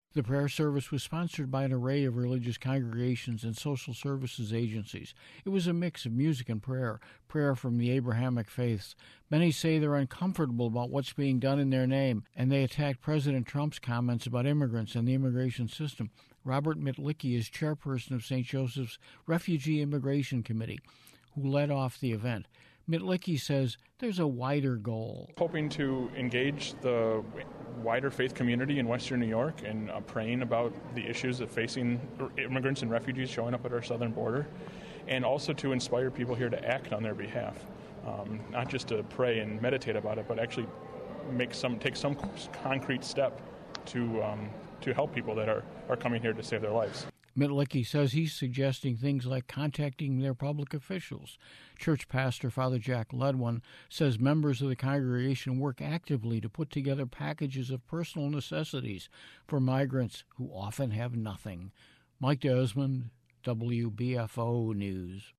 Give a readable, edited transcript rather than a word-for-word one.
The prayer service was sponsored by an array of religious congregations and social services agencies. It was a mix of music and prayer from the Abrahamic faiths. Many say they're uncomfortable about what's being done in their name, and they attacked President Trump's comments about immigrants and the immigration system. Robert Mitlicki is chairperson of St. Joseph's Refugee Immigration Committee, who led off the event. Mitlicki says there's a wider goal. Hoping to engage the wider faith community in Western New York and praying about the issues of facing immigrants and refugees showing up at our southern border, and also to inspire people here to act on their behalf, not just to pray and meditate about it, but actually take some concrete step to help people that are coming here to save their lives. Mitlicki says he's suggesting things like contacting their public officials. Church pastor Father Jack Ledwin says members of the congregation work actively to put together packages of personal necessities for migrants who often have nothing. Mike Desmond, WBFO News.